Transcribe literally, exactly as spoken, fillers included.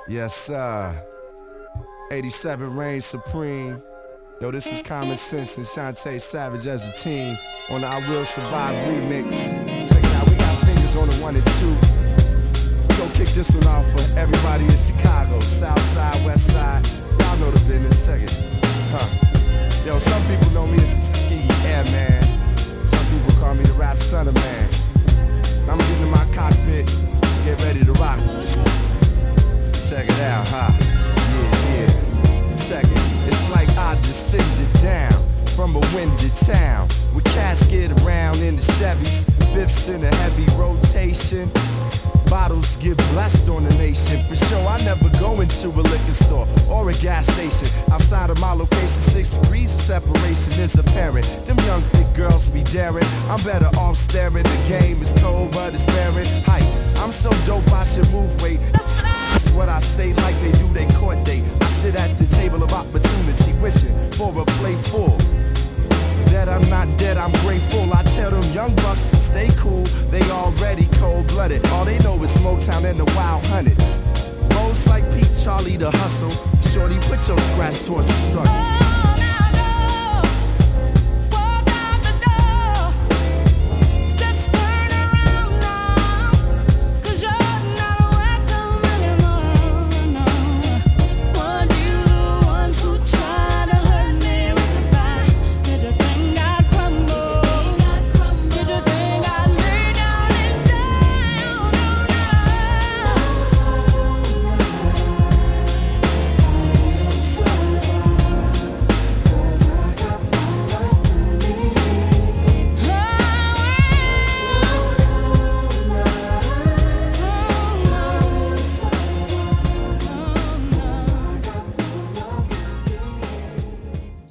Yes, sir. eighty-seven reigns supreme. Yo, this is Common Sense and Shantae Savage as a team on the I Will Survive remix. Check it out, we got fingers on the one and two. We gon' kick this one off for everybody in Chicago, South Side, West Side. Y'all know the business. Check it. Huh. Yo, some people know me as the Tuskegee Airman. Some people call me the Rap Son of Man. I'm getting in my cockpit, get ready to rock. Check it out, huh? Yeah, yeah. Check it. It's like I descended down from a windy town with casket around in the Chevys, Biffs in a heavy rotation. Bottles get blessed on the nation. For sure, I never go into a liquor store or a gas station. Outside of my location, six degrees of separation is apparent. Them young thick girls be daring. I'm better off staring. The game is cold, but it's Fahrenheit. I'm so dope, I should move weight. That's what I say, like they do they court date. I sit at the table of opportunity, wishing for a plate full. That I'm not dead, I'm grateful. I tell them young bucks to stay cool. They already cold-blooded. All they know is Motown and the Wild Hunnets. Rolls like Pete, Charlie the Hustle. Shorty, put your scratch towards the struggle.